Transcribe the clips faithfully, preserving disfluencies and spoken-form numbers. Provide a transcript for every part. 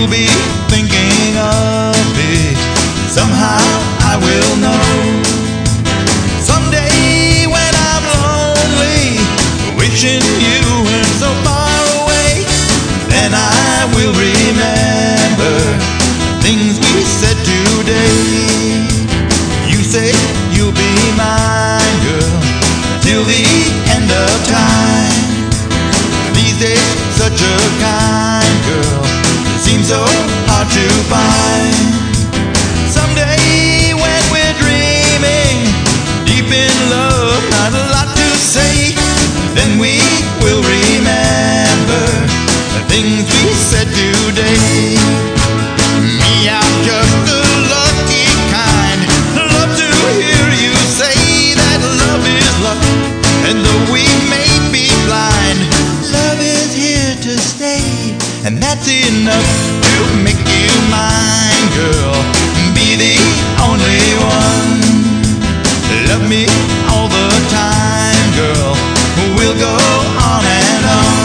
you'll be thinking of me. Somehow I will know. Someday when I'm lonely, wishing you weren't so far away, then I will remember things we said today. You say you'll be mine, girl, till the end of time. These days, such a kind girl seems so hard to find. Someday when we're dreaming, deep in love, not a lot to say, then we will remember the things we said today. Me, I'm just a lucky kind, love to hear you say that love is love, and though we may be blind, love is here to stay, and that's enough to make you mine, girl. Be the only one. Love me all the time, girl. We'll go on and on.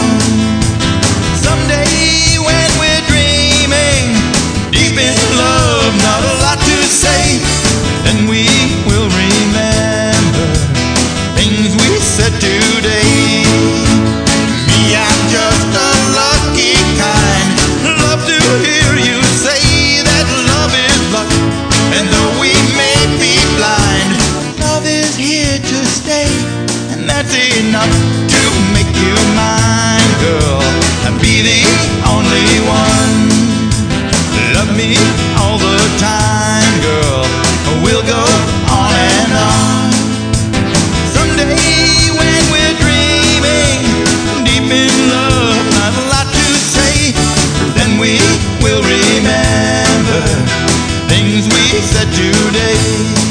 Someday when we're dreaming, deep in love, not a lot to say, then we will remember things we said today. Me, I'm just a lucky kind, love to hear you say that love is luck, and though we may be blind, love is here to stay, and that's enough to make you mine, girl, and be the only one. Love me all the time, girl, we'll go on and on. Someday when we're dreaming, deep in love, not a lot to say, then we will remember things we said today.